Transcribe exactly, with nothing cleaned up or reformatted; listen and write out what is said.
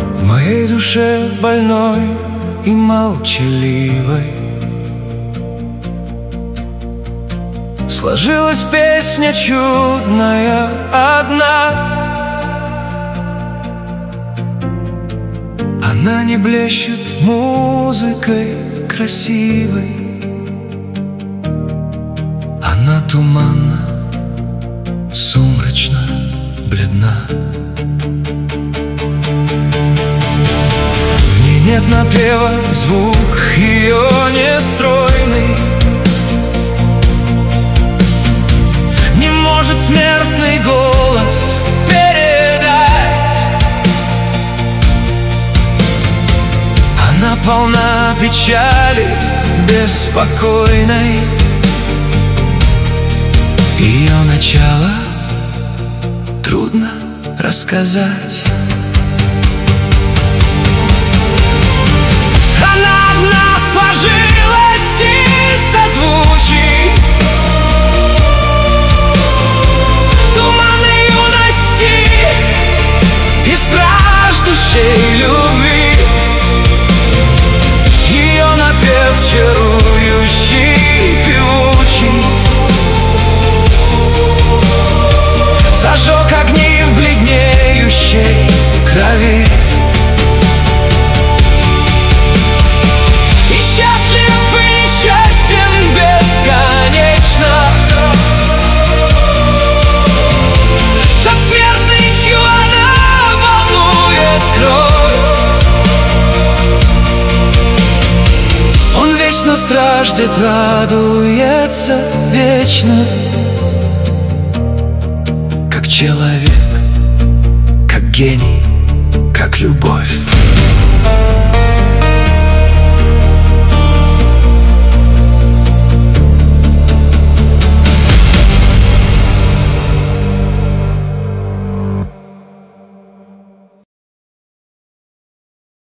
В моей душе больной и молчаливой сложилась песня чудная одна. Она не блещет музыкой красивой, она туманна, сумрачно, бледна. В ней нет напева, звук ее нестройный не может смертный голос передать. Она полна печали беспокойной, ее начало трудно рассказать. Она одна сложилась из созвучий туманной юности и страждущей любви. Ее напев чарующий, певучий зажег огни в бледнеющей крови. И счастлив и несчастен бесконечно тот смертный, чью она волнует кровь. Он вечно страждет, радуется вечно, как человек, как гений, как любовь.